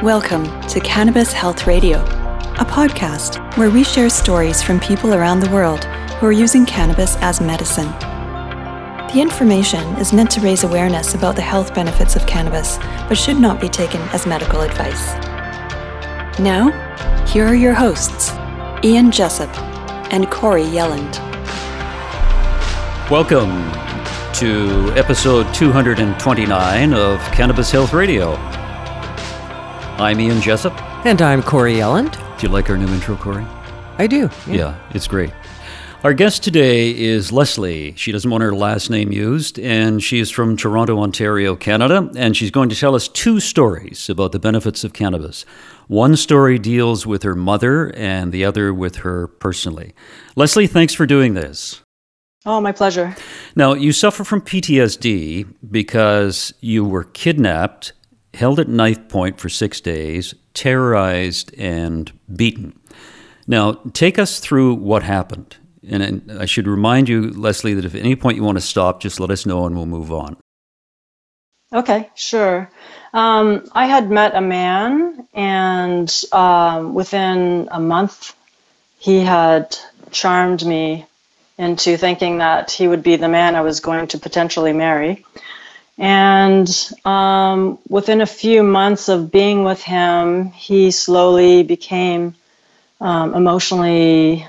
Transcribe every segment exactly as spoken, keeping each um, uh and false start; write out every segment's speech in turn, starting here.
Welcome to Cannabis Health Radio, a podcast where we share stories from people around the world who are using cannabis as medicine. The information is meant to raise awareness about the health benefits of cannabis, but should not be taken as medical advice. Now, here are your hosts, Ian Jessup and Corey Yelland. Welcome to episode two hundred twenty-nine of Cannabis Health Radio. I'm Ian Jessup. And I'm Corey Yelland. Do you like our new intro, Corey? I do. Yeah. yeah, it's great. Our guest today is Leslie. She doesn't want her last name used, and she's from Toronto, Ontario, Canada, and she's going to tell us two stories about the benefits of cannabis. One story deals with her mother, and the other with her personally. Leslie, thanks for doing this. Oh, my pleasure. Now, you suffer from P T S D because you were kidnapped, held at knife point for six days, terrorized, and beaten. Now, take us through what happened. And, and I should remind you, Leslie, that if at any point you want to stop, just let us know and we'll move on. Okay, sure. Um, I had met a man, and um, within a month, he had charmed me into thinking that he would be the man I was going to potentially marry. And um, within a few months of being with him, he slowly became um, emotionally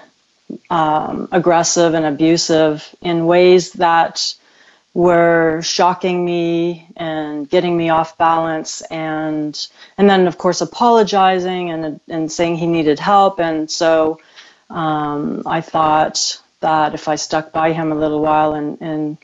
um, aggressive and abusive in ways that were shocking me and getting me off balance. And and then, of course, apologizing and and saying he needed help. And so um, I thought that if I stuck by him a little while and, and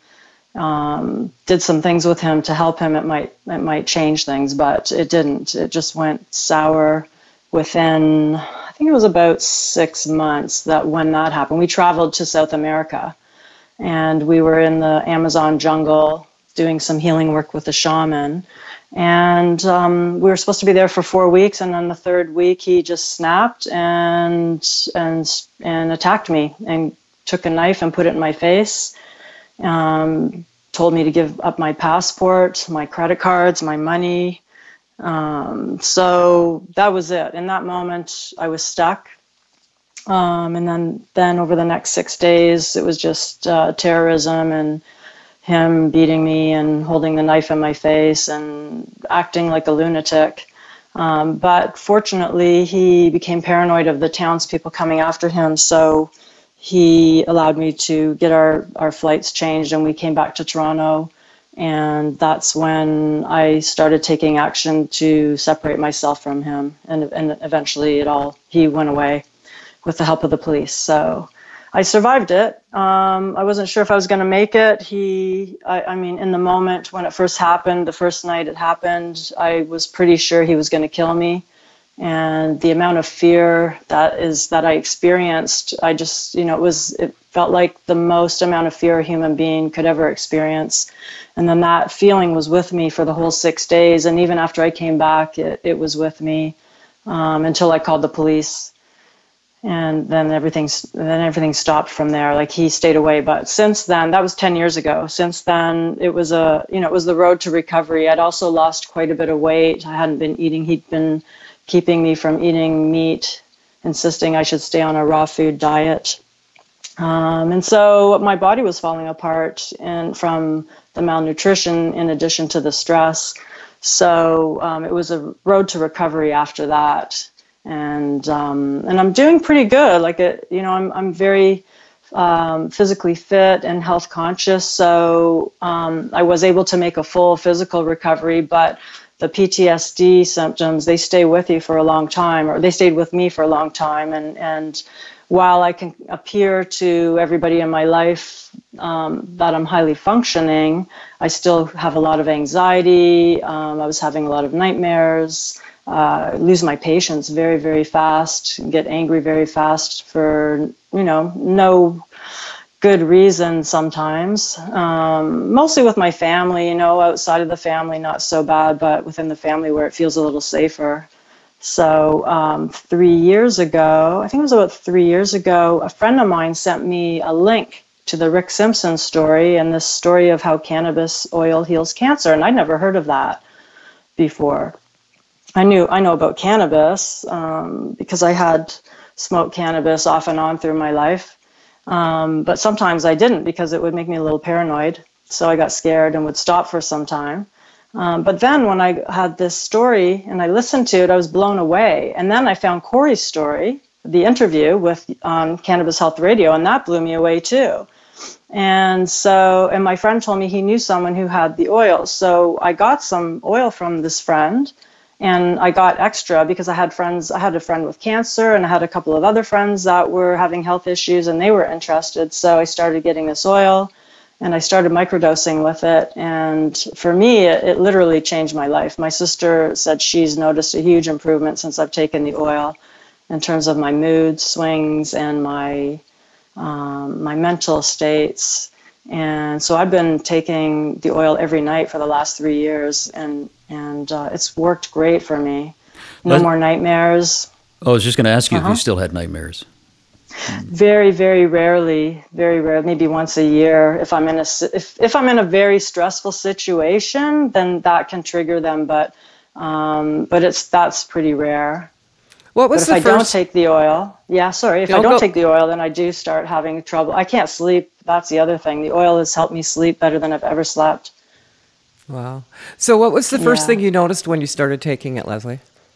um, did some things with him to help him, it might it might change things, but it didn't. It just went sour within, I think it was about six months that when that happened. We traveled to South America, and we were in the Amazon jungle doing some healing work with a shaman. And um, we were supposed to be there for four weeks, and on the third week, he just snapped and and and attacked me and took a knife and put it in my face. Um, told me to give up my passport, my credit cards, my money. Um, so that was it. In that moment, I was stuck. Um, and then, then over the next six days, it was just uh, terrorism and him beating me and holding the knife in my face and acting like a lunatic. Um, but fortunately, he became paranoid of the townspeople coming after him. So he allowed me to get our, our flights changed, and we came back to Toronto. And that's when I started taking action to separate myself from him. And, and eventually it all, he went away with the help of the police. So I survived it. Um, I wasn't sure if I was going to make it. He, I, I mean, in the moment when it first happened, the first night it happened, I was pretty sure he was going to kill me. And the amount of fear that is that I experienced, I just, you know, it was, it felt like the most amount of fear a human being could ever experience. And then that feeling was with me for the whole six days. And even after I came back, it, it was with me um, until I called the police. And then everything, then everything stopped from there. Like, he stayed away. But since then, that was ten years ago. Since then, it was a, you know, it was the road to recovery. I'd also lost quite a bit of weight. I hadn't been eating. He'd been keeping me from eating meat, insisting I should stay on a raw food diet. Um, and so my body was falling apart and from the malnutrition in addition to the stress. So um, it was a road to recovery after that. And um, and I'm doing pretty good. Like, it, you know, I'm I'm very um, physically fit and health conscious. So um, I was able to make a full physical recovery, but the P T S D symptoms, they stay with you for a long time, or they stayed with me for a long time. And, and while I can appear to everybody in my life um, that I'm highly functioning, I still have a lot of anxiety. Um, I was having a lot of nightmares, uh, lose my patience very, very fast, get angry very fast for, you know, no good reason sometimes, um, mostly with my family, you know, outside of the family, not so bad, but within the family where it feels a little safer. So um, three years ago, I think it was about three years ago, a friend of mine sent me a link to the Rick Simpson story and this story of how cannabis oil heals cancer. And I'd never heard of that before. I knew I know about cannabis um, because I had smoked cannabis off and on through my life. Um, but sometimes I didn't because it would make me a little paranoid. So I got scared and would stop for some time. Um, but then when I had this story and I listened to it, I was blown away. And then I found Corey's story, the interview with um, Cannabis Health Radio, and that blew me away too. And so, and my friend told me he knew someone who had the oil. So I got some oil from this friend, and I got extra because I had friends, I had a friend with cancer, and I had a couple of other friends that were having health issues, and they were interested. So I started getting this oil, and I started microdosing with it. And for me, it, it literally changed my life. My sister said she's noticed a huge improvement since I've taken the oil in terms of my mood swings and my um, my mental states. And so I've been taking the oil every night for the last three years, and and uh, it's worked great for me. No Let- more nightmares. Oh, I was just going to ask you Uh-huh. if you still had nightmares. Very, very rarely, very rare, maybe once a year. If I'm in a si- if if I'm in a very stressful situation, then that can trigger them. But um, but it's that's pretty rare. What But was if the I don't first? take the oil, yeah, sorry, if I Don't don't go- take the oil, then I do start having trouble. I can't sleep. That's the other thing. The oil has helped me sleep better than I've ever slept. Wow. So, what was the first Yeah. thing you noticed when you started taking it, Leslie?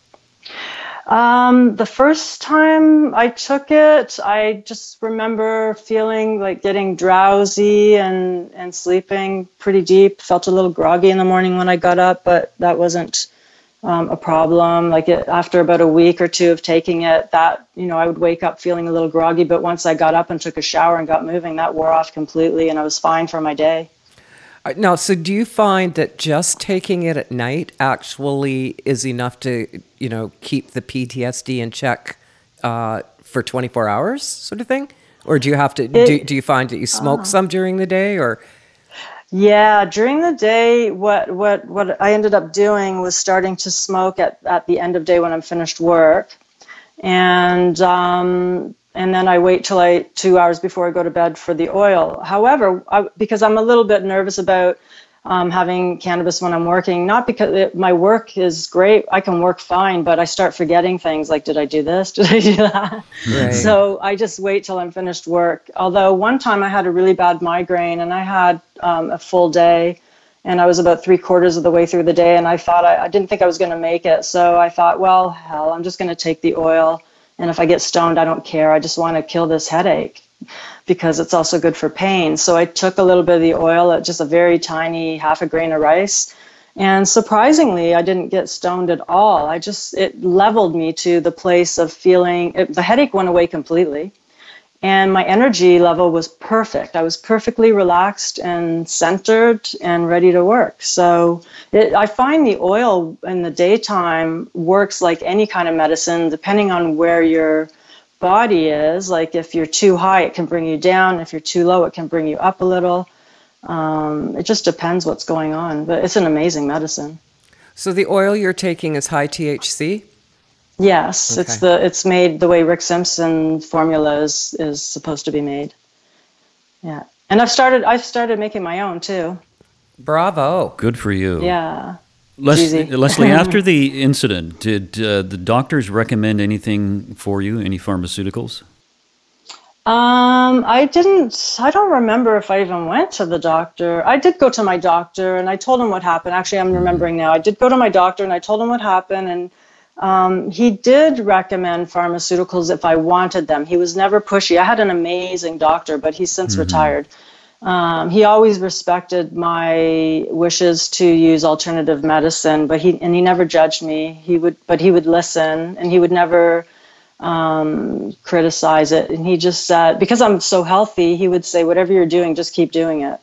Um, the first time I took it, I just remember feeling like getting drowsy and, and sleeping pretty deep. Felt a little groggy in the morning when I got up, but that wasn't um, a problem. Like it, after about a week or two of taking it, that, you know, I would wake up feeling a little groggy, but once I got up and took a shower and got moving, that wore off completely and I was fine for my day. Uh, Now, so do you find that just taking it at night actually is enough to, you know, keep the P T S D in check uh, for twenty-four hours, sort of thing? Or do you have to? do, It- do you find that you smoke some during the day, or? Yeah, during the day, what what what I ended up doing was starting to smoke at, at the end of day when I'm finished work, and um, and then I wait till I two hours before I go to bed for the oil. However, I, because I'm a little bit nervous about um, having cannabis when I'm working, not because it, my work is great, I can work fine, but I start forgetting things like, did I do this? Did I do that? Right. So I just wait till I'm finished work. Although one time I had a really bad migraine and I had um, a full day, and I was about three quarters of the way through the day, and I thought I, I didn't think I was going to make it. So I thought, well, hell, I'm just going to take the oil. And if I get stoned, I don't care. I just want to kill this headache because it's also good for pain. So I took a little bit of the oil at just a very tiny half a grain of rice. And surprisingly, I didn't get stoned at all. I just, it leveled me to the place of feeling, it, the headache went away completely. And my energy level was perfect. I was perfectly relaxed and centered and ready to work. So it, I find the oil in the daytime works like any kind of medicine, depending on where your body is. Like if you're too high, it can bring you down. If you're too low, it can bring you up a little. Um, it just depends what's going on. But it's an amazing medicine. So the oil you're taking is high T H C? Yes, it's Okay. the it's made the way Rick Simpson formula is, is supposed to be made. Yeah, and I've started I've started making my own too. Bravo. Good for you. Yeah. Les- easy. Leslie, after the incident, did uh, the doctors recommend anything for you, any pharmaceuticals? Um, I didn't. I don't remember if I even went to the doctor. I did go to my doctor, and I told him what happened. Actually, I'm remembering now. I did go to my doctor, and I told him what happened, and um, he did recommend pharmaceuticals if I wanted them. He was never pushy. I had an amazing doctor, but he's since retired. Um, he always respected my wishes to use alternative medicine, but he and he never judged me. He would, but he would listen, and he would never um, criticize it. And he just said, because I'm so healthy, he would say, "Whatever you're doing, just keep doing it."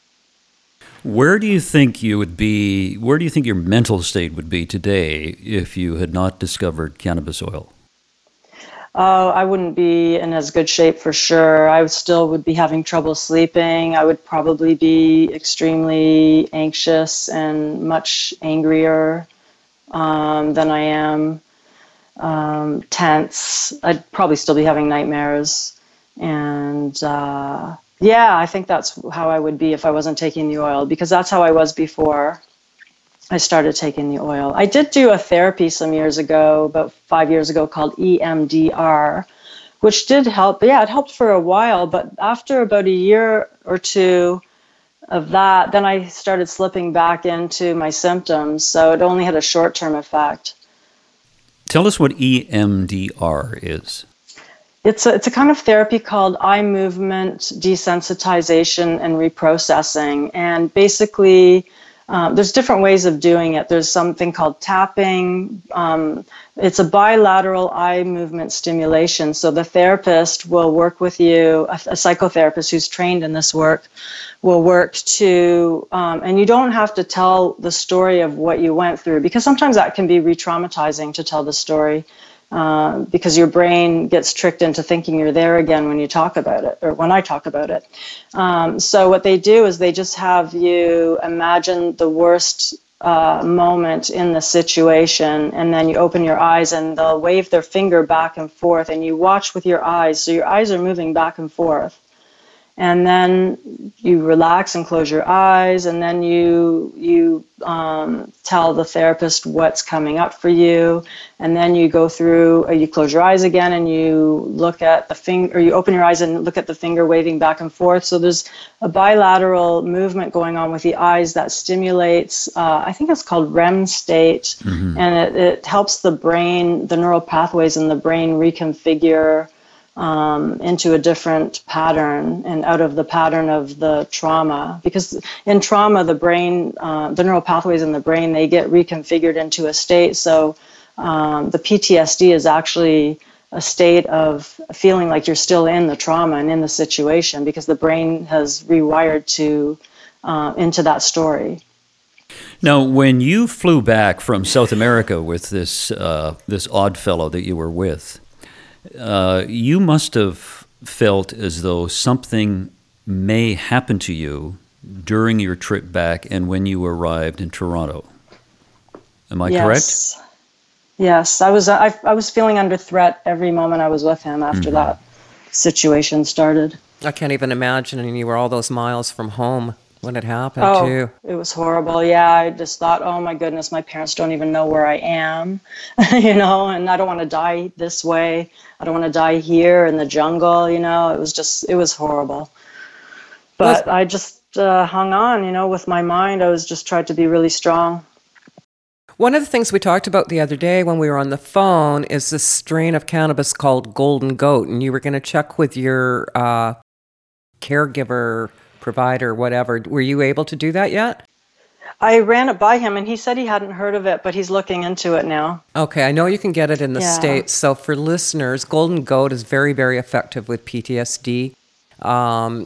Where do you think you would be, where do you think your mental state would be today if you had not discovered cannabis oil? Oh, I wouldn't be in as good shape for sure. I would still would be having trouble sleeping. I would probably be extremely anxious and much angrier um, than I am. Um, tense. I'd probably still be having nightmares. And uh, yeah, I think that's how I would be if I wasn't taking the oil, because that's how I was before. I started taking the oil. I did do a therapy some years ago, about five years ago, called E M D R, which did help. Yeah, it helped for a while, but after about a year or two of that, then I started slipping back into my symptoms, so it only had a short-term effect. Tell us what E M D R is. It's a, it's a kind of therapy called eye movement desensitization and reprocessing. And basically, uh, there's different ways of doing it. There's something called tapping. Um, it's a bilateral eye movement stimulation. So the therapist will work with you, a, a psychotherapist who's trained in this work, will work to, um, and you don't have to tell the story of what you went through, because sometimes that can be re-traumatizing to tell the story. Uh, because your brain gets tricked into thinking you're there again when you talk about it, or when I talk about it. Um, so what they do is they just have you imagine the worst uh, moment in the situation, and then you open your eyes and they'll wave their finger back and forth, and you watch with your eyes. So your eyes are moving back and forth. And then you relax and close your eyes, and then you you um, tell the therapist what's coming up for you, and then you go through, or you close your eyes again, and you look at the finger, or you open your eyes and look at the finger waving back and forth. So there's a bilateral movement going on with the eyes that stimulates, uh, I think it's called R E M state, mm-hmm. and it, it helps the brain, the neural pathways in the brain reconfigure Um, into a different pattern and out of the pattern of the trauma. Because in trauma, the brain, uh, the neural pathways in the brain, they get reconfigured into a state. So um, the P T S D is actually a state of feeling like you're still in the trauma and in the situation, because the brain has rewired to uh, into that story. Now, when you flew back from South America with this uh, this odd fellow that you were with, Uh, you must have felt as though something may happen to you during your trip back and when you arrived in Toronto. Am I yes. correct? Yes, I was. I, I was feeling under threat every moment I was with him after mm-hmm. that situation started. I can't even imagine. And you were all those miles from home when it happened, oh, too. It was horrible. Yeah, I just thought, oh my goodness, my parents don't even know where I am, you know, and I don't want to die this way. I don't want to die here in the jungle, you know. It was just, it was horrible. But well, I just uh, hung on, you know, with my mind. I was just trying to be really strong. One of the things we talked about the other day when we were on the phone is this strain of cannabis called Golden Goat, and you were going to check with your uh, caregiver, provider, whatever. Were you able to do that yet? I ran it by him, and he said he hadn't heard of it, but he's looking into it now. Okay, I know you can get it in the yeah. States. So for listeners, Golden Goat is very, very effective with P T S D. Um,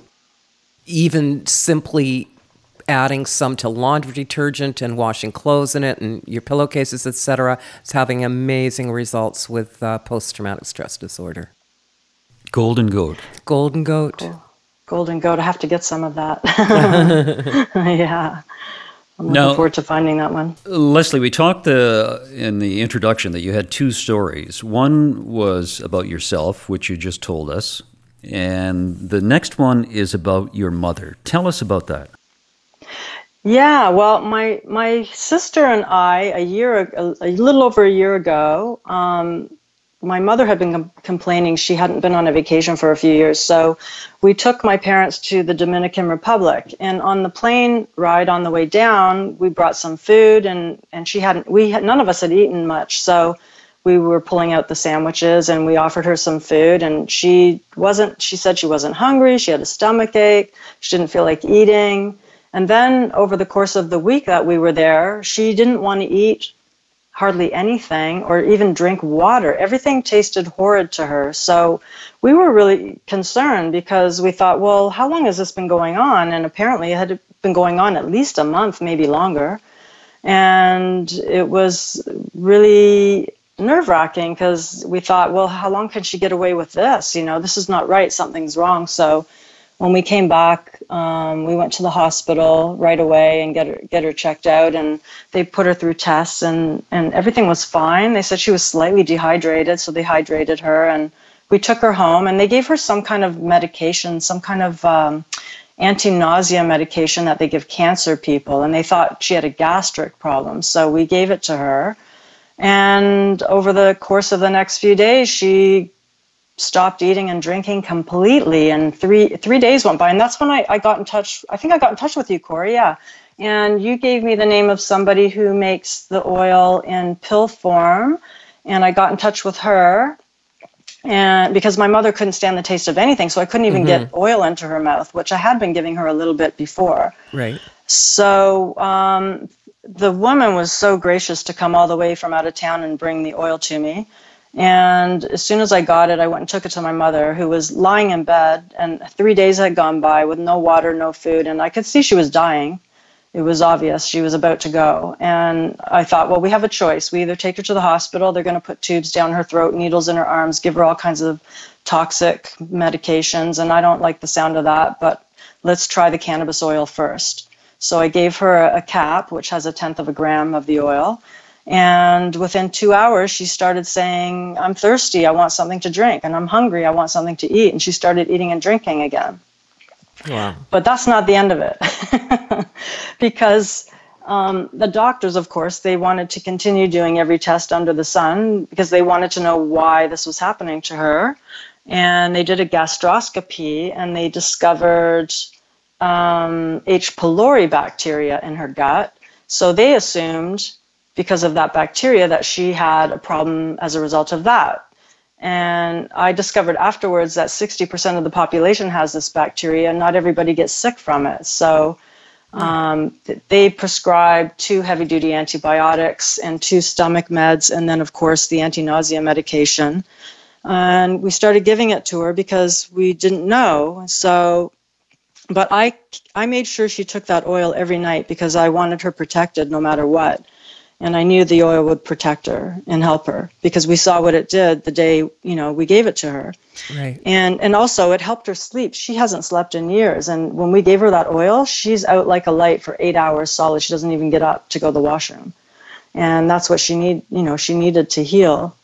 even simply adding some to laundry detergent and washing clothes in it and your pillowcases, et cetera, is having amazing results with uh, post-traumatic stress disorder. Golden Goat. Golden Goat. Cool. Golden Goat. I have to get some of that. yeah. I'm looking now, forward to finding that one. Leslie, we talked uh, in the introduction that you had two stories. One was about yourself, which you just told us, and the next one is about your mother. Tell us about that. Yeah, well, my my sister and I, a year, a, a little over a year ago, um, my mother had been com- complaining she hadn't been on a vacation for a few years. So we took my parents to the Dominican Republic. And on the plane ride on the way down, we brought some food, and, and she hadn't, we had, none of us had eaten much. So we were pulling out the sandwiches, and we offered her some food, and she wasn't, she said she wasn't hungry. She had a stomach ache. She didn't feel like eating. And then over the course of the week that we were there, she didn't want to eat hardly anything or even drink water. Everything tasted horrid to her. So we were really concerned because we thought, well, how long has this been going on? And apparently it had been going on at least a month, maybe longer. And it was really nerve-wracking because we thought, well, how long can she get away with this? You know, this is not right. Something's wrong. So when we came back, um, we went to the hospital right away and get her get her checked out, and they put her through tests, and, and everything was fine. They said she was slightly dehydrated, so they hydrated her, and we took her home, and they gave her some kind of medication, some kind of um, anti-nausea medication that they give cancer people, and they thought she had a gastric problem. So we gave it to her. And over the course of the next few days, she stopped eating and drinking completely. And three three days went by. And that's when I, I got in touch. I think I got in touch with you, Corey. Yeah. And you gave me the name of somebody who makes the oil in pill form. And I got in touch with her. And because my mother couldn't stand the taste of anything, so I couldn't even mm-hmm. get oil into her mouth, which I had been giving her a little bit before. Right. So um, the woman was so gracious to come all the way from out of town and bring the oil to me. And as soon as I got it, I went and took it to my mother, who was lying in bed, and three days had gone by with no water, no food, and I could see she was dying. It was obvious she was about to go. And I thought, well, we have a choice. We either take her to the hospital, they're going to put tubes down her throat, needles in her arms, give her all kinds of toxic medications, and I don't like the sound of that, but let's try the cannabis oil first. So I gave her a cap, which has a tenth of a gram of the oil, and within two hours, she started saying, I'm thirsty, I want something to drink, and I'm hungry, I want something to eat, and she started eating and drinking again. Wow. But that's not the end of it. Because um, the doctors, of course, they wanted to continue doing every test under the sun because they wanted to know why this was happening to her. And they did a gastroscopy and they discovered um, H. pylori bacteria in her gut. So they assumed, because of that bacteria, that she had a problem as a result of that. And I discovered afterwards that sixty percent of the population has this bacteria, and not everybody gets sick from it. So um, they prescribed two heavy-duty antibiotics and two stomach meds, and then, of course, the anti-nausea medication. And we started giving it to her because we didn't know. So, but I, I made sure she took that oil every night because I wanted her protected no matter what. And I knew the oil would protect her and help her because we saw what it did the day, you know, we gave it to her. Right. And and also it helped her sleep. She hasn't slept in years. And when we gave her that oil, she's out like a light for eight hours solid. She doesn't even get up to go to the washroom. And that's what she need, you know, she needed to heal.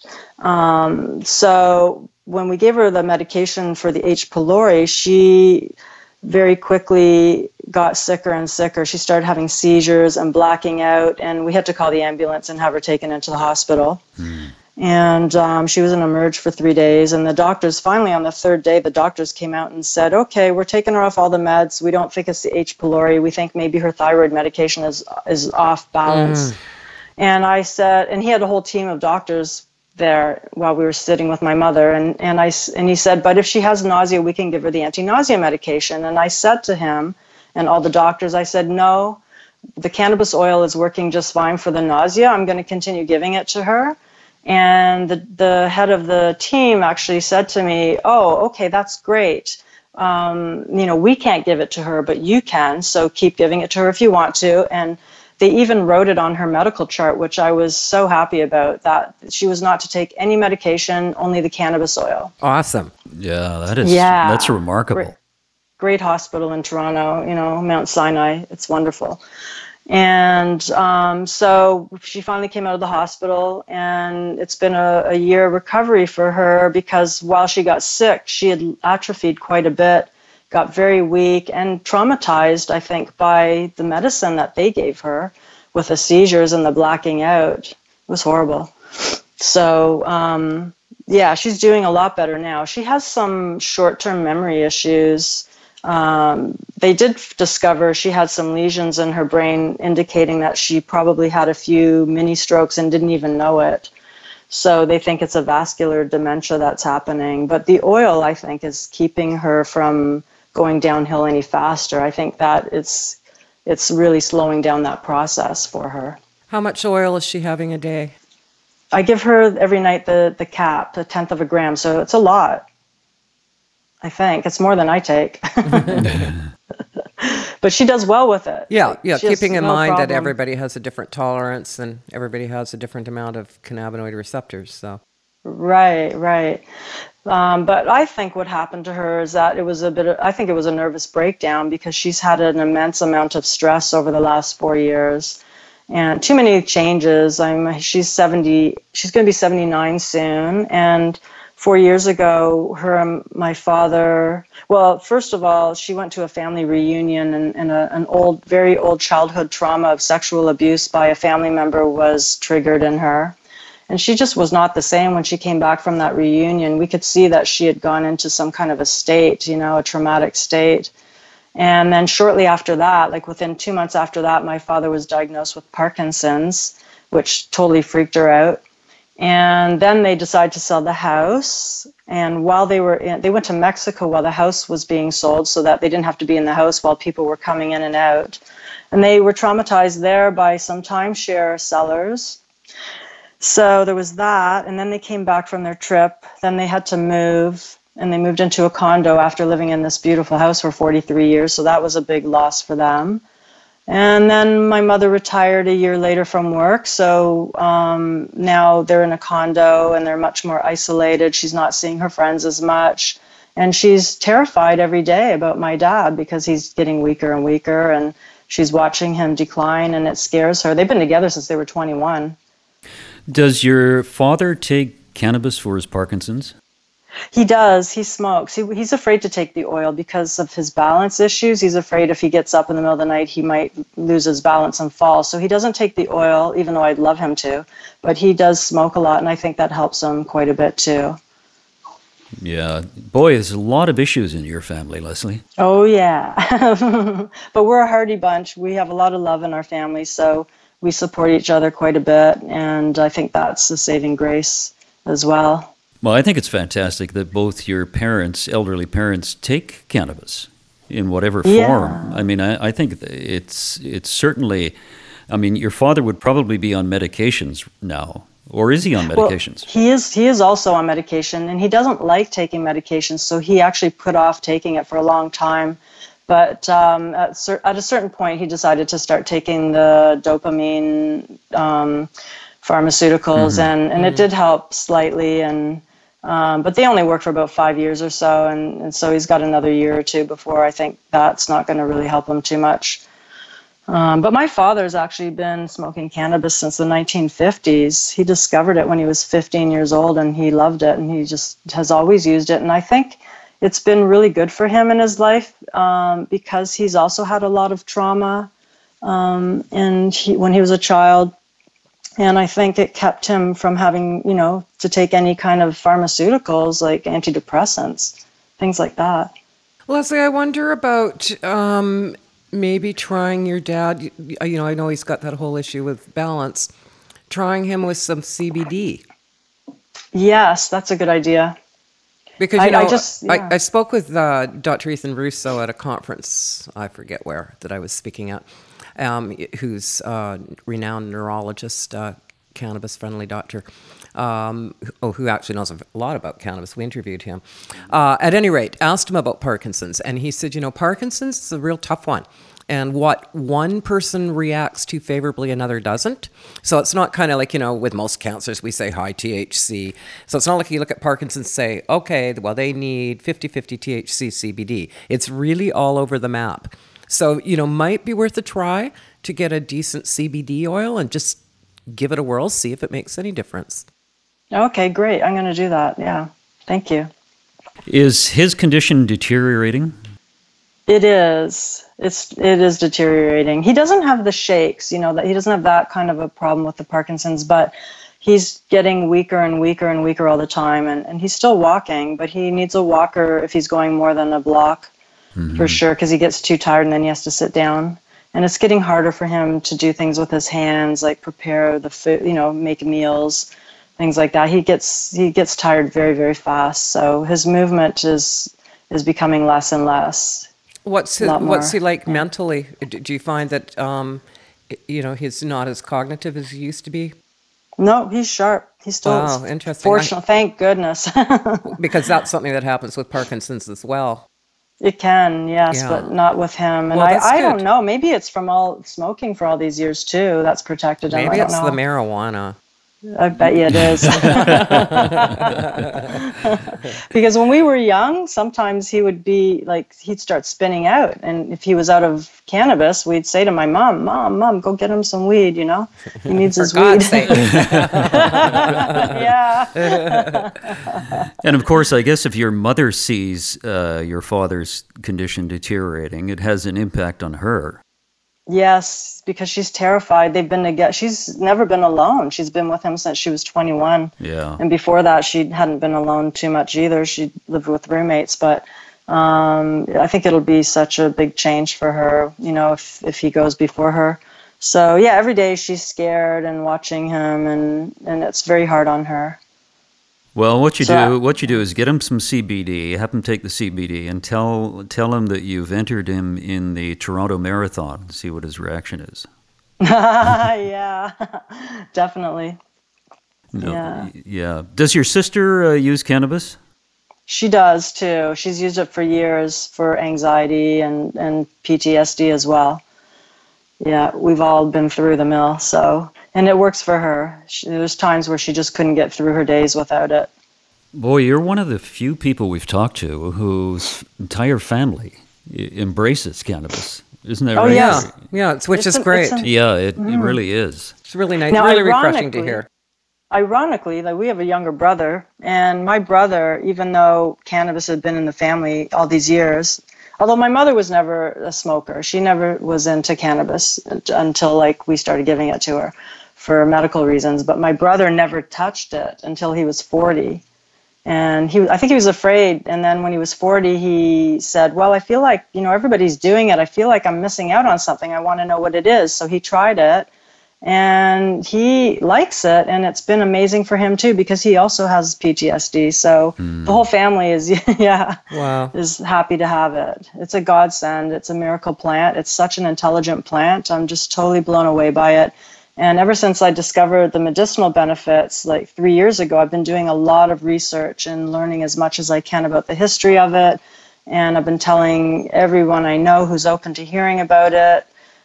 Um, so when we gave her the medication for the H. pylori, she very quickly got sicker and sicker. She started having seizures and blacking out, and we had to call the ambulance and have her taken into the hospital. Mm. And um, she was in emerge for three days, and the doctors, finally on the third day, the doctors came out and said, okay, we're taking her off all the meds. We don't think it's the H. pylori. We think maybe her thyroid medication is is off balance. Mm. And I said, and he had a whole team of doctors there while we were sitting with my mother, and and I and he said, but if she has nausea, we can give her the anti-nausea medication. And I said to him and all the doctors, I said, no, the cannabis oil is working just fine for the nausea. I'm going to continue giving it to her. And the the head of the team actually said to me, oh, okay, that's great. Um, you know, we can't give it to her, but you can. So keep giving it to her if you want to. And they even wrote it on her medical chart, which I was so happy about, that she was not to take any medication, only the cannabis oil. Awesome. Yeah, that is, yeah. that's remarkable. Great, great hospital in Toronto, you know, Mount Sinai. It's wonderful. And um, so she finally came out of the hospital, and it's been a, a year recovery for her because while she got sick, she had atrophied quite a bit, got very weak and traumatized, I think, by the medicine that they gave her with the seizures and the blacking out. It was horrible. So, um, yeah, she's doing a lot better now. She has some short-term memory issues. Um, they did discover she had some lesions in her brain indicating that she probably had a few mini strokes and didn't even know it. So they think it's a vascular dementia that's happening. But the oil, I think, is keeping her from going downhill any faster. I think that it's it's really slowing down that process for her. How much oil is she having a day? I give her every night the, the cap, a tenth of a gram, so it's a lot. I think it's more than I take. But she does well with it. Yeah, yeah. She keeping in no mind problem. that everybody has a different tolerance and everybody has a different amount of cannabinoid receptors. So. Right, right. Um, but I think what happened to her is that it was a bit of, I think it was a nervous breakdown because she's had an immense amount of stress over the last four years and too many changes. I'm, she's seventy, she's going to be seventy-nine soon. And four years ago, her and my father, well, first of all, she went to a family reunion, and, and a, an old, very old childhood trauma of sexual abuse by a family member was triggered in her. And she just was not the same when she came back from that reunion. We could see that she had gone into some kind of a state, you know, a traumatic state. And then shortly after that, like within two months after that, my father was diagnosed with Parkinson's, which totally freaked her out. And then they decided to sell the house. And while they were in, they went to Mexico while the house was being sold so that they didn't have to be in the house while people were coming in and out. And they were traumatized there by some timeshare sellers. So there was that, and then they came back from their trip. Then they had to move, and they moved into a condo after living in this beautiful house for forty-three years, so that was a big loss for them. And then my mother retired a year later from work, so um, now they're in a condo, and they're much more isolated. She's not seeing her friends as much, and she's terrified every day about my dad because he's getting weaker and weaker, and she's watching him decline, and it scares her. They've been together since they were twenty-one. Does your father take cannabis for his Parkinson's? He does. He smokes. He, he's afraid to take the oil because of his balance issues. He's afraid if he gets up in the middle of the night, he might lose his balance and fall. So he doesn't take the oil, even though I'd love him to. But he does smoke a lot, and I think that helps him quite a bit too. Yeah. Boy, there's a lot of issues in your family, Leslie. Oh, yeah. But we're a hardy bunch. We have a lot of love in our family, so we support each other quite a bit, and I think that's the saving grace as well. Well, I think it's fantastic that both your parents, elderly parents, take cannabis in whatever form. Yeah. I mean, I, I think it's it's certainly, I mean, your father would probably be on medications now, or is he on medications? Well, he is, he is also on medication, and he doesn't like taking medications, so he actually put off taking it for a long time. But um, at, cer- at a certain point, he decided to start taking the dopamine um, pharmaceuticals, mm-hmm. and, and mm-hmm. it did help slightly. And um, but they only work for about five years or so, and, and so he's got another year or two before I think that's not going to really help him too much. Um, but my father's actually been smoking cannabis since the nineteen fifties. He discovered it when he was fifteen years old, and he loved it, and he just has always used it. And I think it's been really good for him in his life um, because he's also had a lot of trauma um, and he, when he was a child. And I think it kept him from having, you know, to take any kind of pharmaceuticals like antidepressants, things like that. Leslie, I wonder about um, maybe trying your dad. You know, I know he's got that whole issue with balance. Trying him with some C B D. Yes, that's a good idea. Because, you know, I, I, just, yeah. I, I spoke with uh, Doctor Ethan Russo at a conference, I forget where, that I was speaking at, um, who's a renowned neurologist, uh, cannabis-friendly doctor, um, oh, who actually knows a lot about cannabis. We interviewed him. Uh, at any rate, asked him about Parkinson's, and he said, you know, Parkinson's is a real tough one. And what one person reacts to favorably, another doesn't. So it's not kind of like, you know, with most cancers, we say high T H C. So it's not like you look at Parkinson's and say, okay, well, they need fifty-fifty T H C C B D. It's really all over the map. So, you know, might be worth a try to get a decent C B D oil and just give it a whirl, see if it makes any difference. Okay, great. I'm going to do that. Yeah. Thank you. Is his condition deteriorating? It is. It's it is deteriorating. He doesn't have the shakes, you know, that he doesn't have that kind of a problem with the Parkinson's, but he's getting weaker and weaker and weaker all the time, and, and he's still walking, but he needs a walker if he's going more than a block, mm-hmm. for sure, because he gets too tired and then he has to sit down. And it's getting harder for him to do things with his hands, like prepare the food, you know, make meals, things like that. He gets he gets tired very, very fast. So his movement is is becoming less and less. What's his, what's he like mentally? Do you find that um, you know, he's not as cognitive as he used to be? No, he's sharp. He's still wow, interesting. Fortunate, thank goodness. Because that's something that happens with Parkinson's as well. It can, yes, yeah. But not with him. And well, I, I don't know. Maybe it's from all smoking for all these years too. That's protected him. Maybe I it's don't know. the marijuana. I bet you it is. Because when we were young, sometimes he would be like, he'd start spinning out. And if he was out of cannabis, we'd say to my mom, Mom, Mom, go get him some weed, you know? He needs his God's weed. sake. Yeah. And of course, I guess if your mother sees uh, your father's condition deteriorating, it has an impact on her. Yes, because she's terrified. They've been together. She's never been alone. She's been with him since she was twenty-one. Yeah. And before that, she hadn't been alone too much either. She lived with roommates. But um, I think it'll be such a big change for her, you know, if, if he goes before her. So, yeah, every day she's scared and watching him, and, and it's very hard on her. Well, what you So- do, what you do is get him some C B D, have him take the C B D, and tell tell him that you've entered him in the Toronto Marathon and see what his reaction is. Yeah, definitely. No, Yeah. yeah. Does your sister uh, use cannabis? She does too. She's used it for years for anxiety and, and P T S D as well. Yeah, we've all been through the mill, so, and it works for her. She, there's times where she just couldn't get through her days without it. Boy, you're one of the few people we've talked to whose entire family i- embraces cannabis. Isn't that Oh, right? yeah. Yeah, yeah, it's, which It's is an- great. it's an- Yeah, it, it really is. It's really nice, Now, really refreshing to ironically- hear. Ironically, like, we have a younger brother, and my brother, even though cannabis had been in the family all these years, although my mother was never a smoker, she never was into cannabis until like we started giving it to her for medical reasons. But my brother never touched it until he was forty. And he, I think he was afraid. And then when he was forty, he said, well, I feel like, you know, everybody's doing it. I feel like I'm missing out on something. I want to know what it is. So he tried it. And he likes it, and it's been amazing for him too, because he also has P T S D. So the whole family is, yeah, Wow. is happy to have it. It's a godsend. It's a miracle plant. It's such an intelligent plant. I'm just totally blown away by it. And ever since I discovered the medicinal benefits, like three years ago, I've been doing a lot of research and learning as much as I can about the history of it. And I've been telling everyone I know who's open to hearing about it.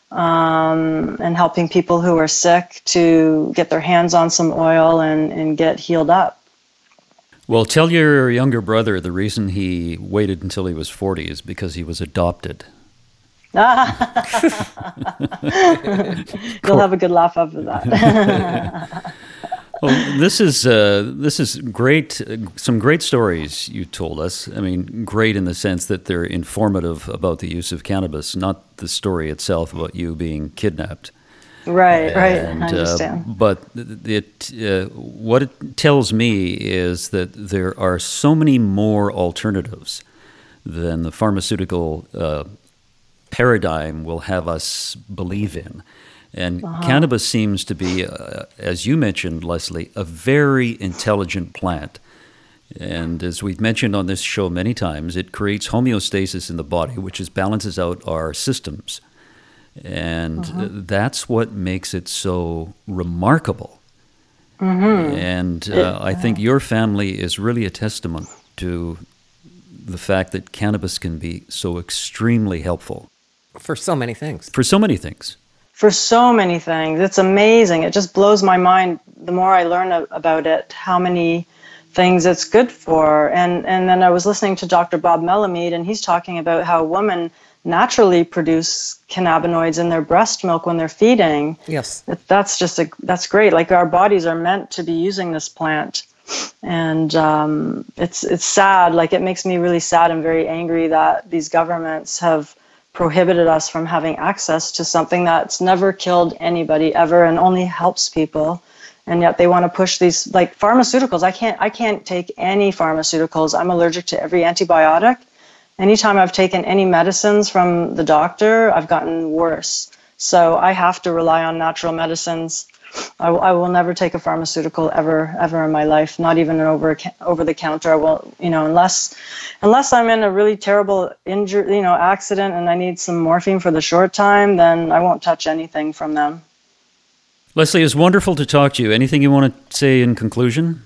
Um, and helping people who are sick to get their hands on some oil and, and get healed up. Well, tell your younger brother the reason he waited until he was forty is because he was adopted. You'll have a good laugh after that. Well, this is uh, this is great. Uh, some great stories you told us. I mean, great in the sense that they're informative about the use of cannabis, not the story itself about you being kidnapped. Right, right. And, I understand. Uh, but it, uh, what it tells me is that there are so many more alternatives than the pharmaceutical uh, paradigm will have us believe in. And uh-huh. cannabis seems to be, uh, as you mentioned, Leslie, a very intelligent plant. And as we've mentioned on this show many times, it creates homeostasis in the body, which is balances out our systems. And uh-huh. that's what makes it so remarkable. Mm-hmm. And uh, it, I think your family is really a testament to the fact that cannabis can be so extremely helpful. For so many things. For so many things. For so many things. It's amazing. It just blows my mind the more I learn about it, how many things it's good for. And and then I was listening to Doctor Bob Melamede, and he's talking about how women naturally produce cannabinoids in their breast milk when they're feeding. Yes. That's just a, that's great. Like, our bodies are meant to be using this plant. And um, it's it's sad. Like, it makes me really sad and very angry that these governments have prohibited us from having access to something that's never killed anybody ever and only helps people. And yet they want to push these, like, pharmaceuticals. I can't I can't take any pharmaceuticals. I'm allergic to every antibiotic. Anytime I've taken any medicines from the doctor, I've gotten worse. So I have to rely on natural medicines. I, I will never take a pharmaceutical ever, ever in my life, not even an over over the counter. I will, you know, unless unless I'm in a really terrible injury, you know, accident, and I need some morphine for the short time, then I won't touch anything from them. Leslie, it's wonderful to talk to you. Anything you want to say in conclusion?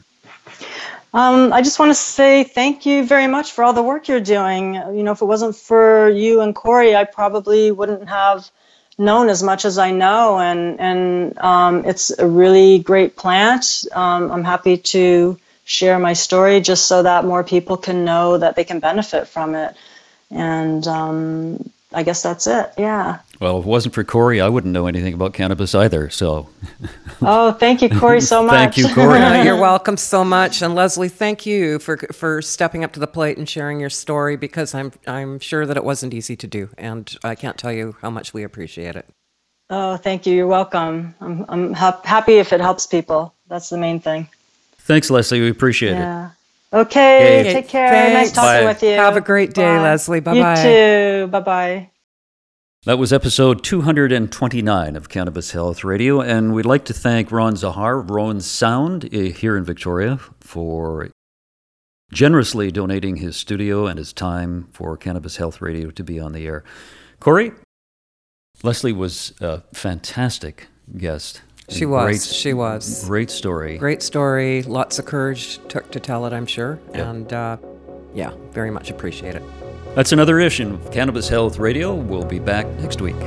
Um, I just want to say thank you very much for all the work you're doing. You know, if it wasn't for you and Corey, I probably wouldn't have known as much as I know, and and um, it's a really great plant. Um, I'm happy to share my story just so that more people can know that they can benefit from it. And um, I guess that's it. Yeah. Well, if it wasn't for Corey, I wouldn't know anything about cannabis either. So. Oh, thank you, Corey, so much. Thank you, Corey. Uh, you're welcome so much. And Leslie, thank you for for stepping up to the plate and sharing your story, because I'm I'm sure that it wasn't easy to do, and I can't tell you how much we appreciate it. Oh, thank you. You're welcome. I'm I'm ha- happy if it helps people. That's the main thing. Thanks, Leslie. We appreciate Yeah. it. Okay. Okay. Take care. Thanks. Nice talking Bye. with you. Have a great day, Bye. Leslie. Bye-bye. You too. Bye-bye. That was episode two hundred twenty-nine of Cannabis Health Radio, and we'd like to thank Ron Zahar of Rowan Sound uh, here in Victoria for generously donating his studio and his time for Cannabis Health Radio to be on the air. Corey, Leslie was a fantastic guest. She And was. Great, She was. Great story. Great story. Lots of courage took to tell it, I'm sure. Yep. And uh, yeah, very much appreciate it. That's another edition of Cannabis Health Radio. We'll be back next week.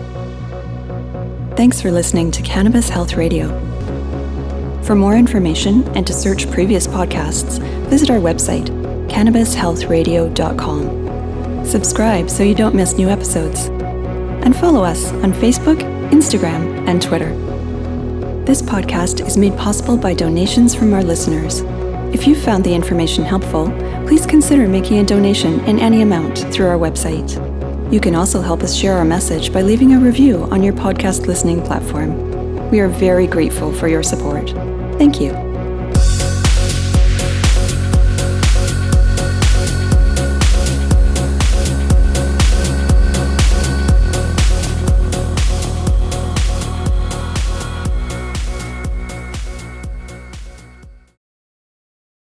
Thanks for listening to Cannabis Health Radio. For more information and to search previous podcasts, visit our website, cannabis health radio dot com. Subscribe so you don't miss new episodes. And follow us on Facebook, Instagram, and Twitter. This podcast is made possible by donations from our listeners. If you found the information helpful, please consider making a donation in any amount through our website. You can also help us share our message by leaving a review on your podcast listening platform. We are very grateful for your support. Thank you.